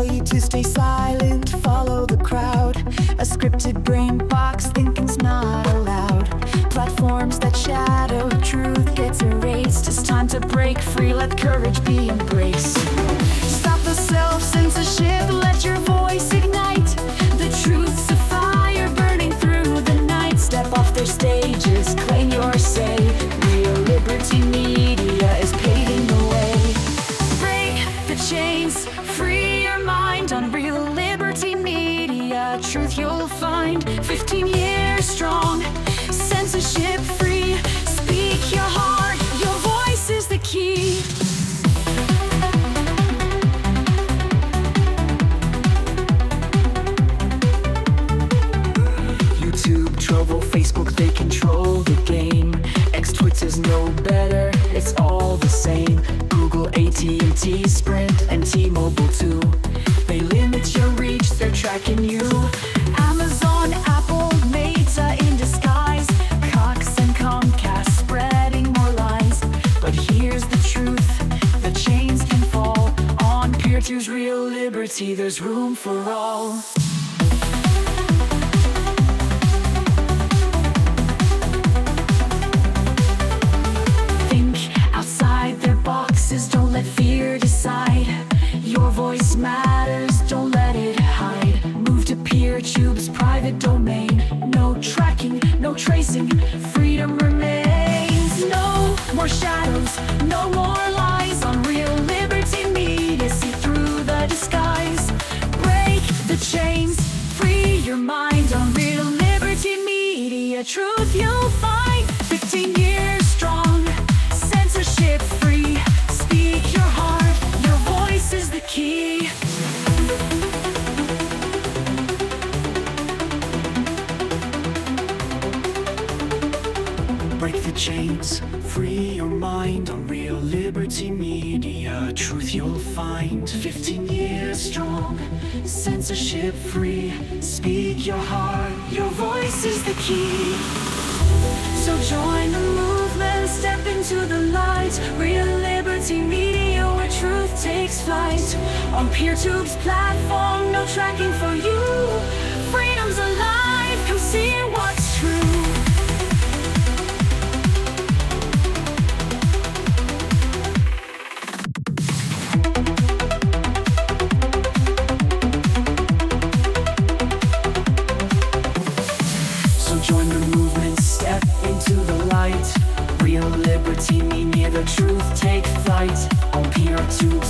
tell you to stay silent, follow the crowd. A scripted brain box, thinking's not allowed. Platforms that shadow truth gets erased. It's time to break free, let courage be embraced. Stop the self-censorship, let your voice ignite. The truth's a fire burning through the night. Step off their stages, claim your say. Real Liberty Media is paving the way. Break the chains, free your mind on Real Liberty Media. Truth you'll find, 15 years strong, censorship free. Speak your heart, your voice is the key. YouTube, Trovo, Facebook, they control the game. X, Twitter's no better, it's all the same. Google, AT&T, Sprint, and T-Mobile too. They limit your reach, they're tracking you. Amazon, Apple, Meta in disguise. Cox and Comcast spreading more lies. But here's the truth, the chains can fall. On Peer2's Real Liberty, there's room for all. Don't let fear decide. Your voice matters, don't let it hide. Move to PeerTube's private domain. No tracking, no tracing, freedom remains. No more shadows, no more lies. On Real Liberty Media, see through the disguise. Break the chains, free your mind. On Real Liberty Media, truth you'll find. 15 years strong, censorship free. Speak your heart, your voice is the key. Break the chains, free your mind. On Real Liberty Media, truth you'll find. 15 years strong, censorship free. Speak your heart, your voice is the key. So join the movement, step into the light. Real Liberty Media, where truth takes flight. On PeerTube's platform, no tracking for you. Freedom's alive, come see what's true. So join the movement, step into the light. Real Liberty Media, the truth take flight. On Peer2